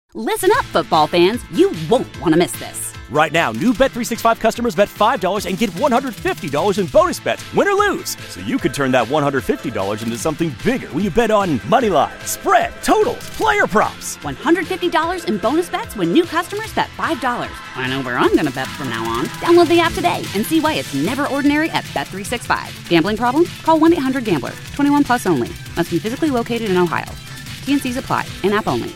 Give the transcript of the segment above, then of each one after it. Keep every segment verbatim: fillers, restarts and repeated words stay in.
Listen up, football fans. You won't want to miss this. Right now, new Bet three sixty-five customers bet five dollars and get one hundred fifty dollars in bonus bets, win or lose. So you could turn that one hundred fifty dollars into something bigger when you bet on money line, spread, totals, player props. one hundred fifty dollars in bonus bets when new customers bet five dollars. I know where I'm going to bet from now on. Download the app today and see why it's never ordinary at Bet three sixty-five. Gambling problem? Call one eight hundred gambler. twenty-one plus only. Must be physically located in Ohio. T N Cs apply. In-app only.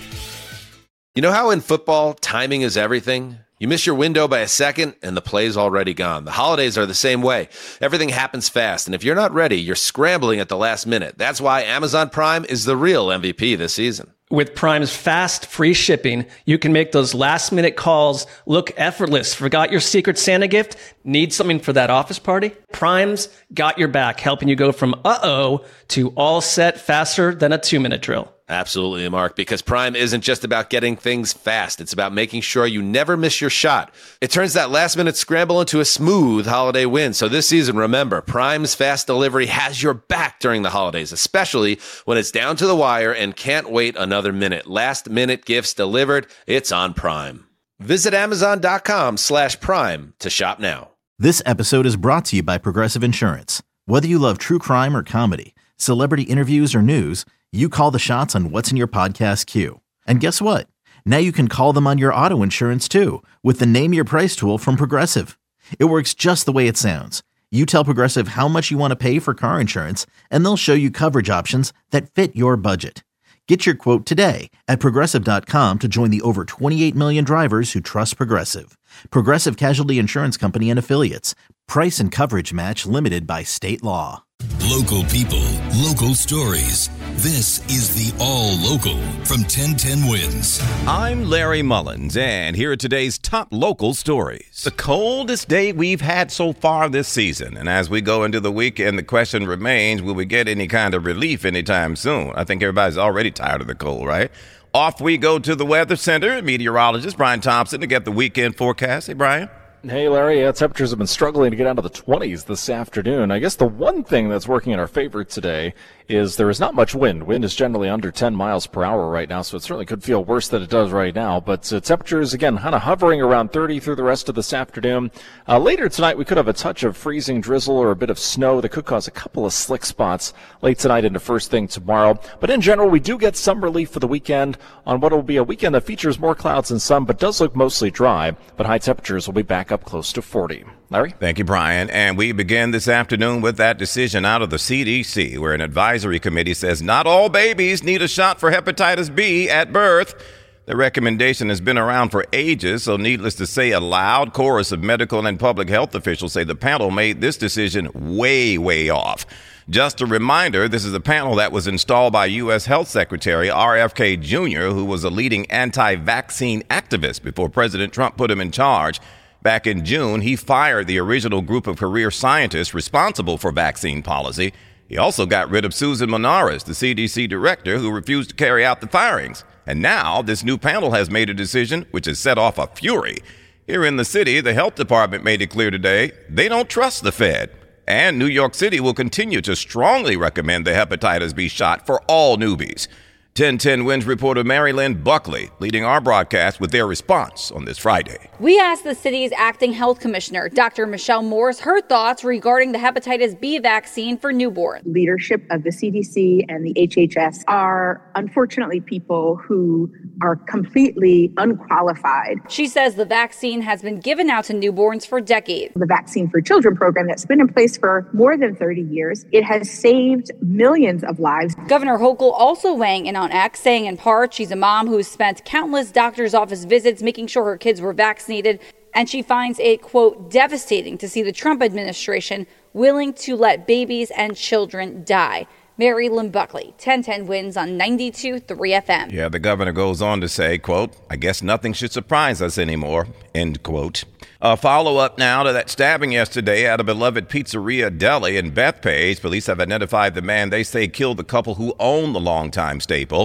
You know how in football, timing is everything? You miss your window by a second, and the play's already gone. The holidays are the same way. Everything happens fast, and if you're not ready, you're scrambling at the last minute. That's why Amazon Prime is the real M V P this season. With Prime's fast, free shipping, you can make those last-minute calls look effortless. Forgot your Secret Santa gift? Need something for that office party? Prime's got your back, helping you go from uh-oh to all set faster than a two-minute drill. Absolutely, Mark, because Prime isn't just about getting things fast. It's about making sure you never miss your shot. It turns that last-minute scramble into a smooth holiday win. So this season, remember, Prime's fast delivery has your back during the holidays, especially when it's down to the wire and can't wait another minute. Last-minute gifts delivered, it's on Prime. Visit Amazon.com slash Prime to shop now. This episode is brought to you by Progressive Insurance. Whether you love true crime or comedy, celebrity interviews or news, you call the shots on what's in your podcast queue. And guess what? Now you can call them on your auto insurance too with the Name Your Price tool from Progressive. It works just the way it sounds. You tell Progressive how much you want to pay for car insurance, and they'll show you coverage options that fit your budget. Get your quote today at Progressive dot com to join the over twenty-eight million drivers who trust Progressive. Progressive Casualty Insurance Company and Affiliates. Price and coverage match limited by state law. Local people, local stories. This is the All Local from ten ten Wins. I'm Larry Mullins, and here are today's top local stories. The coldest day we've had so far this season, and as we go into the weekend, the question remains, will we get any kind of relief anytime soon? I think everybody's already tired of the cold, right? Off we go to the Weather Center. Meteorologist Brian Thompson to get the weekend forecast. Hey, Brian. Hey, Larry. Yeah, temperatures have been struggling to get out of the twenties this afternoon. I guess the one thing that's working in our favor today is there is not much wind. Wind is generally under ten miles per hour right now, so it certainly could feel worse than it does right now. But uh, temperatures, again, kind of hovering around thirty through the rest of this afternoon. Uh, later tonight, we could have a touch of freezing drizzle or a bit of snow that could cause a couple of slick spots late tonight into first thing tomorrow. But in general, we do get some relief for the weekend on what will be a weekend that features more clouds and sun, but does look mostly dry. But high temperatures will be back up close to forty. Larry? Thank you, Brian. And we begin this afternoon with that decision out of the C D C, where an advisory committee says not all babies need a shot for hepatitis B at birth. The recommendation has been around for ages, so needless to say, a loud chorus of medical and public health officials say the panel made this decision way, way off. Just a reminder, this is a panel that was installed by U S Health Secretary R F K Junior, who was a leading anti-vaccine activist before President Trump put him in charge. Back in June, he fired the original group of career scientists responsible for vaccine policy. He also got rid of Susan Manaras, the C D C director, who refused to carry out the firings. And now this new panel has made a decision which has set off a fury. Here in the city, the health department made it clear today they don't trust the Fed. And New York City will continue to strongly recommend the hepatitis B shot for all newbies. ten ten Wins reporter Mary Lynn Buckley leading our broadcast with their response on this Friday. We asked the city's acting health commissioner, Doctor Michelle Morris, her thoughts regarding the hepatitis B vaccine for newborns. Leadership of the C D C and the H H S are unfortunately people who are completely unqualified. She says the vaccine has been given out to newborns for decades. The Vaccine for Children program that's been in place for more than thirty years. It has saved millions of lives. Governor Hochul also weighing in on X, saying in part she's a mom who's spent countless doctor's office visits making sure her kids were vaccinated, and she finds it, quote, devastating to see the Trump administration willing to let babies and children die. Mary Lynn Buckley, ten ten Wins on ninety-two point three F M. Yeah, the governor goes on to say, quote, I guess nothing should surprise us anymore, end quote. A follow-up now to that stabbing yesterday at a beloved pizzeria deli in Bethpage. Police have identified the man they say killed the couple who owned the longtime staple.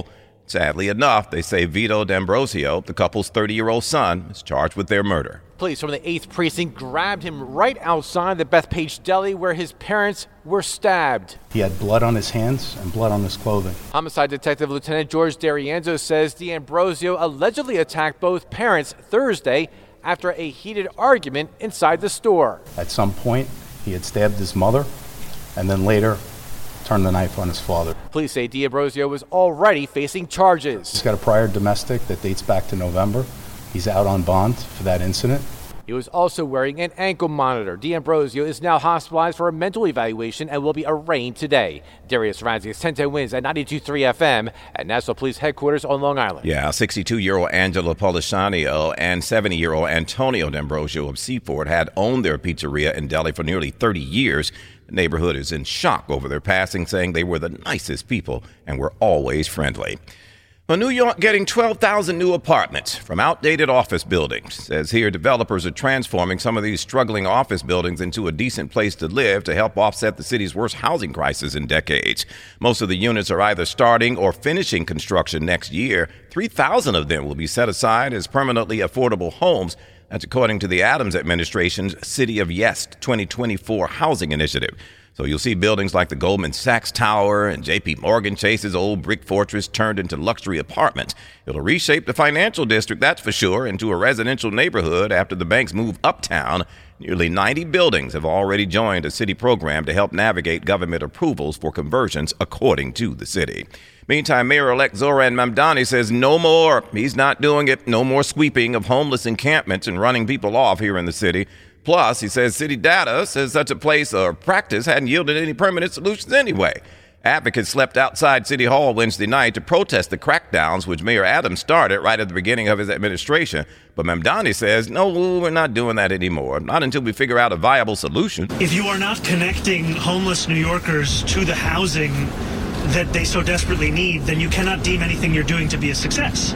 Sadly enough, they say Vito D'Ambrosio, the couple's thirty-year-old son, is charged with their murder. Police from the eighth Precinct grabbed him right outside the Bethpage Deli where his parents were stabbed. He had blood on his hands and blood on his clothing. Homicide Detective Lieutenant George D'Arienzo says D'Ambrosio allegedly attacked both parents Thursday after a heated argument inside the store. At some point, he had stabbed his mother and then later turned the knife on his father. Police say D'Ambrosio was already facing charges. He's got a prior domestic that dates back to November. He's out on bond for that incident. He was also wearing an ankle monitor. D'Ambrosio is now hospitalized for a mental evaluation and will be arraigned today. Darius Ramsey, ten ten Wins at ninety-two point three F M at National Police Headquarters on Long Island. Yeah, sixty-two-year-old Angela Polishanio and seventy-year-old Antonio D'Ambrosio of Seaford had owned their pizzeria in Delhi for nearly thirty years. The neighborhood is in shock over their passing, saying they were the nicest people and were always friendly. Well, New York getting twelve thousand new apartments from outdated office buildings. Says here developers are transforming some of these struggling office buildings into a decent place to live to help offset the city's worst housing crisis in decades. Most of the units are either starting or finishing construction next year. three thousand of them will be set aside as permanently affordable homes. That's according to the Adams administration's City of Yes twenty twenty-four housing initiative. So you'll see buildings like the Goldman Sachs Tower and J P Morgan Chase's old brick fortress turned into luxury apartments. It'll reshape the financial district, that's for sure, into a residential neighborhood after the banks move uptown. Nearly ninety buildings have already joined a city program to help navigate government approvals for conversions, according to the city. Meantime, Mayor-elect Zoran Mamdani says no more. He's not doing it. No more sweeping of homeless encampments and running people off here in the city. Plus, he says city data says such a place or practice hadn't yielded any permanent solutions anyway. Advocates slept outside City Hall Wednesday night to protest the crackdowns, which Mayor Adams started right at the beginning of his administration. But Mamdani says, no, we're not doing that anymore, not until we figure out a viable solution. If you are not connecting homeless New Yorkers to the housing that they so desperately need, then you cannot deem anything you're doing to be a success.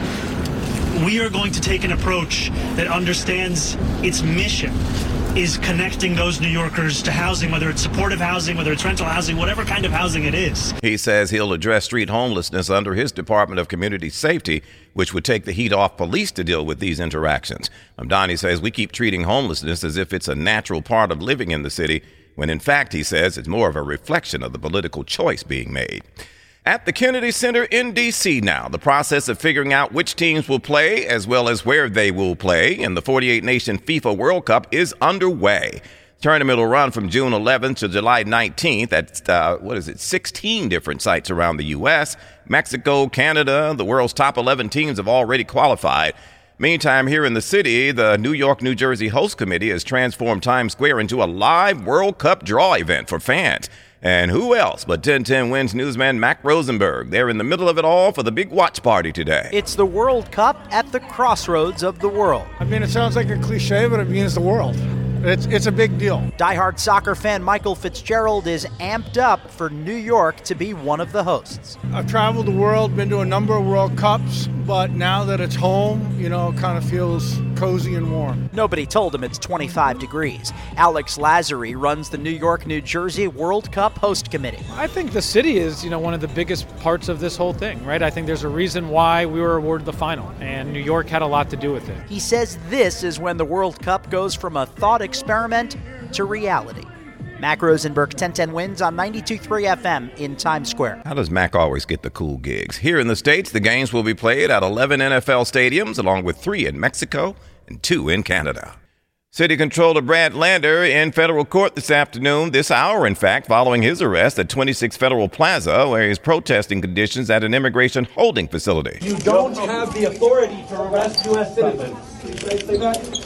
We are going to take an approach that understands its mission is connecting those New Yorkers to housing, whether it's supportive housing, whether it's rental housing, whatever kind of housing it is. He says he'll address street homelessness under his Department of Community Safety, which would take the heat off police to deal with these interactions. Mamdani says we keep treating homelessness as if it's a natural part of living in the city, when in fact, he says, it's more of a reflection of the political choice being made. At the Kennedy Center in D C now, the process of figuring out which teams will play as well as where they will play in the forty-eight nation FIFA World Cup is underway. The tournament will run from June eleventh to July nineteenth at, uh, what is it, sixteen different sites around the U S, Mexico, Canada. The world's top eleven teams have already qualified. Meantime, here in the city, the New York, New Jersey host committee has transformed Times Square into a live World Cup draw event for fans. And who else but ten ten Wins newsman Mac Rosenberg? They're in the middle of it all for the big watch party today. It's the World Cup at the crossroads of the world. I mean, it sounds like a cliche, but it means the world. It's it's a big deal. Diehard soccer fan Michael Fitzgerald is amped up for New York to be one of the hosts. I've traveled the world, been to a number of World Cups, but now that it's home, you know, it kind of feels cozy and warm. Nobody told him it's twenty-five degrees. Alex Lazary runs the New York, New Jersey World Cup host committee. I think the city is, you know, one of the biggest parts of this whole thing, right? I think there's a reason why we were awarded the final, and New York had a lot to do with it. He says this is when the World Cup goes from a thought experiment to reality. Mac Rosenberg, ten ten Wins on ninety-two point three F M in Times Square. How does Mac always get the cool gigs? Here in the States, the games will be played at eleven N F L stadiums, along with three in Mexico and two in Canada. City Controller Brad Lander in federal court this afternoon, this hour, in fact, following his arrest at twenty-six Federal Plaza, where he's protesting conditions at an immigration holding facility. You don't have the authority to arrest U S citizens. Say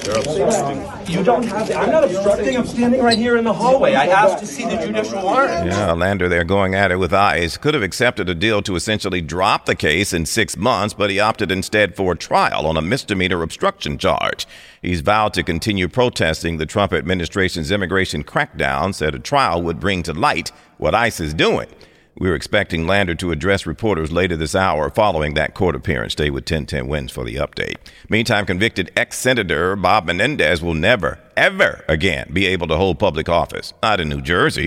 that. You don't have the, I'm not obstructing. I'm standing right here in the hallway. I asked to see the judicial warrant. Yeah, Lander there going at it with eyes. Could have accepted a deal to essentially drop the case in six months, but he opted instead for a trial on a misdemeanor obstruction charge. He's vowed to continue protesting the Trump administration's immigration crackdown, said a trial would bring to light what ICE is doing. We're expecting Lander to address reporters later this hour following that court appearance. Stay with ten ten Wins for the update. Meantime, convicted ex-Senator Bob Menendez will never, ever again be able to hold public office. Not in New Jersey.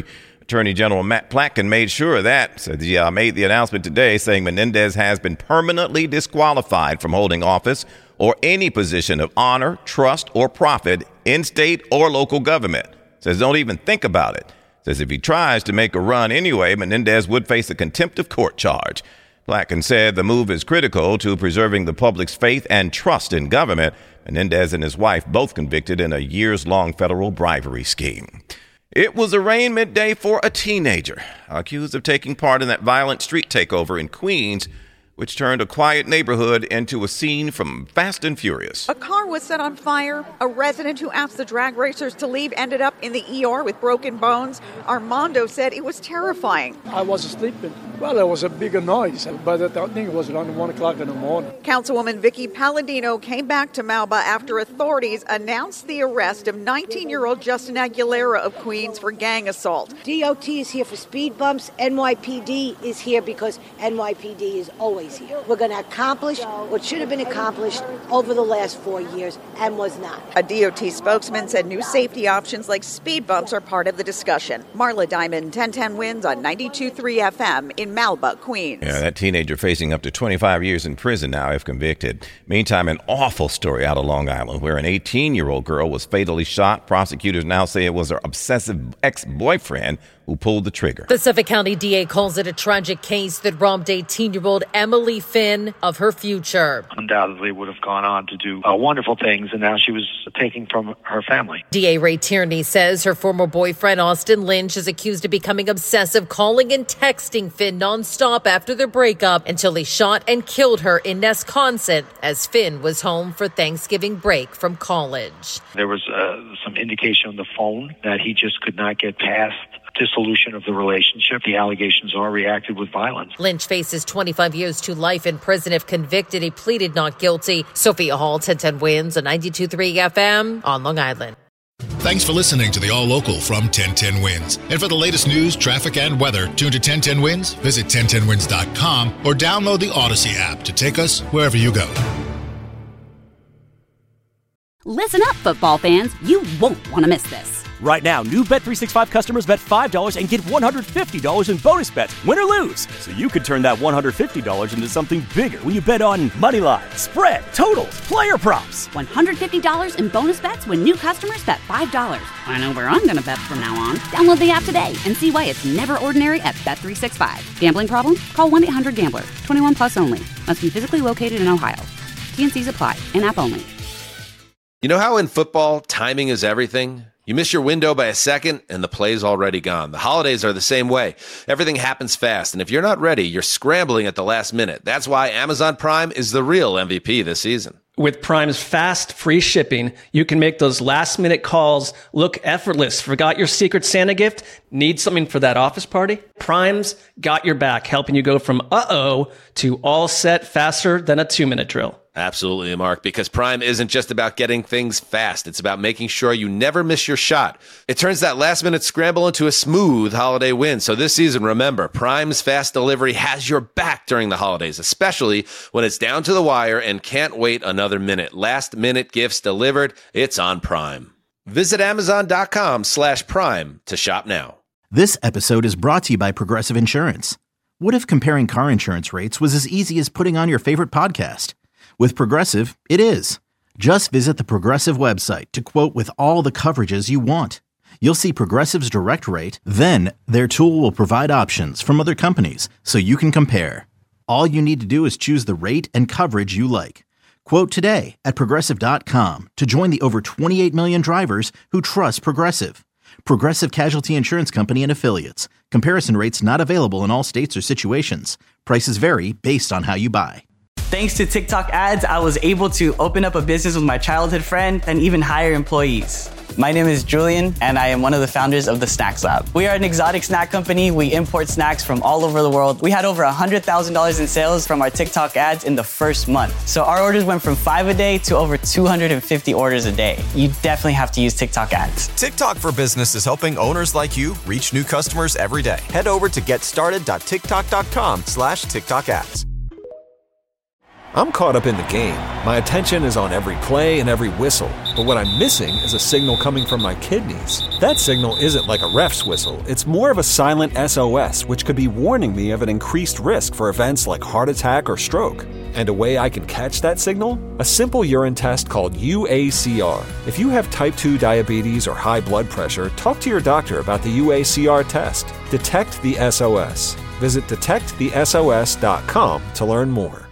Attorney General Matt Platkin made sure of that. Said he uh, made the announcement today saying Menendez has been permanently disqualified from holding office or any position of honor, trust, or profit in state or local government. Says don't even think about it. Says if he tries to make a run anyway, Menendez would face a contempt of court charge. Platkin said the move is critical to preserving the public's faith and trust in government. Menendez and his wife both convicted in a years-long federal bribery scheme. It was arraignment day for a teenager accused of taking part in that violent street takeover in Queens, which turned a quiet neighborhood into a scene from Fast and Furious. A car was set on fire. A resident who asked the drag racers to leave ended up in the E R with broken bones. Armando said it was terrifying. I was sleeping. Well, there was a bigger noise, but I think it was around one o'clock in the morning. Councilwoman Vicky Palladino came back to Malba after authorities announced the arrest of nineteen-year-old Justin Aguilera of Queens for gang assault. D O T is here for speed bumps. N Y P D is here because N Y P D is always here. We're going to accomplish what should have been accomplished over the last four years and was not. A D O T spokesman said new safety options like speed bumps are part of the discussion. Marla Diamond, ten ten Wins on ninety-two point three F M in Malba, Queens. Yeah, that teenager facing up to twenty-five years in prison now if convicted. Meantime, an awful story out of Long Island where an eighteen-year-old girl was fatally shot. Prosecutors now say it was her obsessive ex-boyfriend who pulled the trigger. The Suffolk County D A calls it a tragic case that robbed eighteen-year-old Emily Finn of her future. Undoubtedly would have gone on to do uh, wonderful things, and now she was taking from her family. D A Ray Tierney says her former boyfriend, Austin Lynch, is accused of becoming obsessive, calling and texting Finn nonstop after their breakup until he shot and killed her in Nesconset as Finn was home for Thanksgiving break from college. There was uh, some indication on the phone that he just could not get past dissolution of the relationship. The allegations are reacted with violence. Lynch faces twenty-five years to life in prison. If convicted, he pleaded not guilty. Sophia Hall, ten ten Wins on ninety-two point three F M on Long Island. Thanks for listening to the All Local from ten ten Wins. And for the latest news, traffic, and weather, tune to ten ten Wins, visit ten ten wins dot com, or download the Odyssey app to take us wherever you go. Listen up, football fans. You won't want to miss this. Right now, new Bet three sixty-five customers bet five dollars and get one hundred fifty dollars in bonus bets, win or lose. So you could turn that one hundred fifty dollars into something bigger when you bet on money line, spread, totals, player props. one hundred fifty dollars in bonus bets when new customers bet five dollars. I know where I'm going to bet from now on. Download the app today and see why it's never ordinary at Bet three sixty-five. Gambling problem? Call one eight hundred gambler. twenty-one plus only. Must be physically located in Ohio. T N Cs apply. In-app only. You know how in football, timing is everything? You miss your window by a second, and the play's already gone. The holidays are the same way. Everything happens fast, and if you're not ready, you're scrambling at the last minute. That's why Amazon Prime is the real M V P this season. With Prime's fast, free shipping, you can make those last-minute calls look effortless. Forgot your Secret Santa gift? Need something for that office party? Prime's got your back, helping you go from uh-oh to all set faster than a two-minute drill. Absolutely, Mark, because Prime isn't just about getting things fast. It's about making sure you never miss your shot. It turns that last-minute scramble into a smooth holiday win. So this season, remember, Prime's fast delivery has your back during the holidays, especially when it's down to the wire and can't wait another minute. Last-minute gifts delivered, it's on Prime. Visit Amazon.com slash Prime to shop now. This episode is brought to you by Progressive Insurance. What if comparing car insurance rates was as easy as putting on your favorite podcast? With Progressive, it is. Just visit the Progressive website to quote with all the coverages you want. You'll see Progressive's direct rate, then their tool will provide options from other companies so you can compare. All you need to do is choose the rate and coverage you like. Quote today at Progressive dot com to join the over twenty-eight million drivers who trust Progressive. Progressive Casualty Insurance Company and Affiliates. Comparison rates not available in all states or situations. Prices vary based on how you buy. Thanks to TikTok ads, I was able to open up a business with my childhood friend and even hire employees. My name is Julian, and I am one of the founders of the Snacks Lab. We are an exotic snack company. We import snacks from all over the world. We had over one hundred thousand dollars in sales from our TikTok ads in the first month. So our orders went from five a day to over two hundred fifty orders a day. You definitely have to use TikTok ads. TikTok for Business is helping owners like you reach new customers every day. Head over to get started dot tiktok dot com slash TikTok ads. I'm caught up in the game. My attention is on every play and every whistle. But what I'm missing is a signal coming from my kidneys. That signal isn't like a ref's whistle. It's more of a silent S O S, which could be warning me of an increased risk for events like heart attack or stroke. And a way I can catch that signal? A simple urine test called U A C R. If you have type two diabetes or high blood pressure, talk to your doctor about the U A C R test. Detect the S O S. Visit detect the S O S dot com to learn more.